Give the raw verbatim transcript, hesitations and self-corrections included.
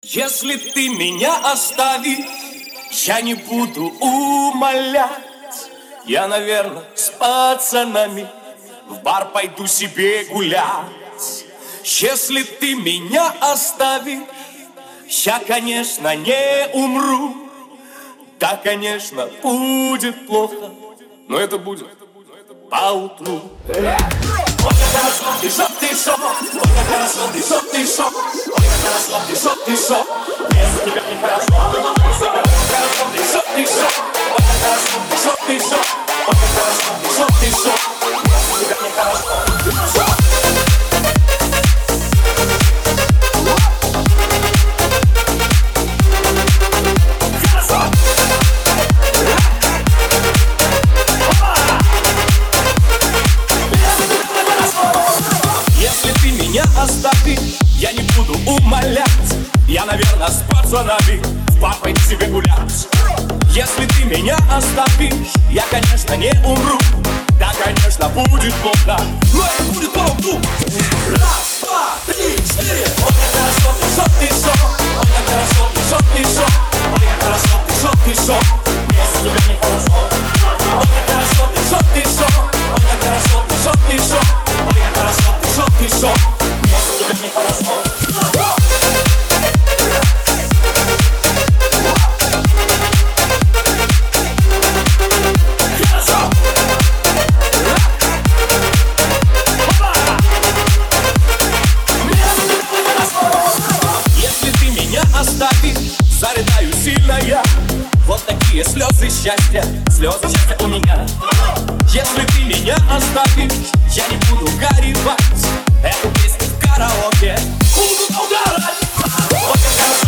Если ты меня оставишь, я не буду умолять. Я, наверное, с пацанами в бар пойду себе гулять. Если ты меня оставишь, я, конечно, не умру. Да, конечно, будет плохо, но это будет поутру. Ой, как хорошо, ты шо, ты шо, ой, как хорошо, ты шо, ты шо, ой, как хорошо, ты шо, ты шо, без тебя не хорошо. Ой, как хорошо, ты шо, ты шо, ой, как хорошо, ты шо, ты шо, ой, как хорошо, ты шо, ты шо, без тебя не хорошо. Меня остави, я не буду умолять. Я, наверное, с пацанами в бар пойду себе гулять. Если ты меня оставишь, я, конечно, не умру. Да, конечно, будет плохо, но это будет поутру. Раз, два, три, четыре. Ой, как хорошо, ты шо, ты шо, ой, как хорошо, ты шо, ты шо, ой, как хорошо, ты шо, ты шо, без тебя нехорошо. Ой, как хорошо, ты шо, ты шо, ой, как хорошо, ты шо, ты шо, ой, как хорошо, ты шо, ты шо, без тебя нехорошо. Зарыдаю сильно я. Вот такие слезы счастья, слезы счастья у меня. Если ты меня оставишь, я не буду горевать. Эту песню в караоке буду угорать. Ой, как хорошо.